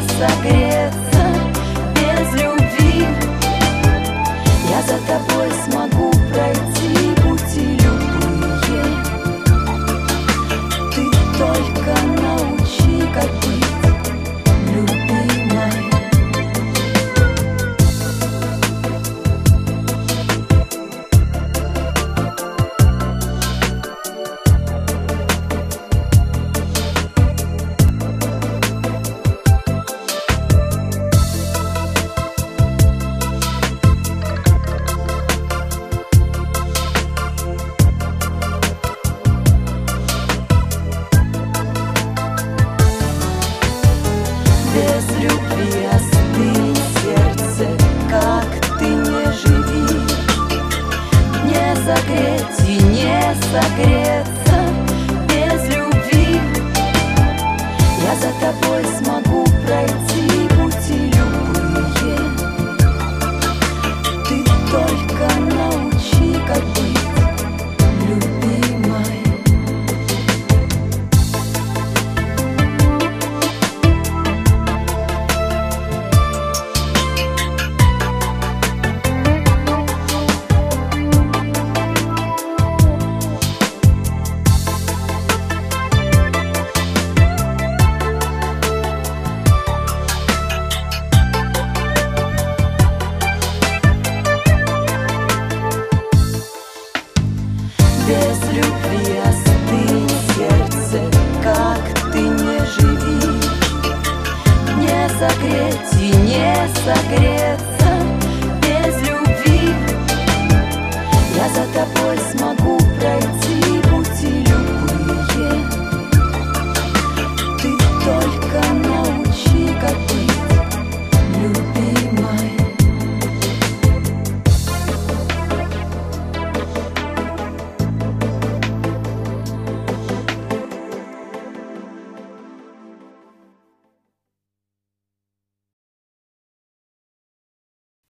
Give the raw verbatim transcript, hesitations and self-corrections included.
согреться без любви. Я за тобой смогу пройти пути любые. Ты только научи, как быть любимой. Без любви остынь, сердце, как ты не живи. Не согреть и не согреться без любви. Я за тобой смогу пройти пути любые. Ты только научи, как быть любимой. Без любви остынь, сердце, как ты не живи. Не согреть и не согреться без любви. Я за тобой смотрю.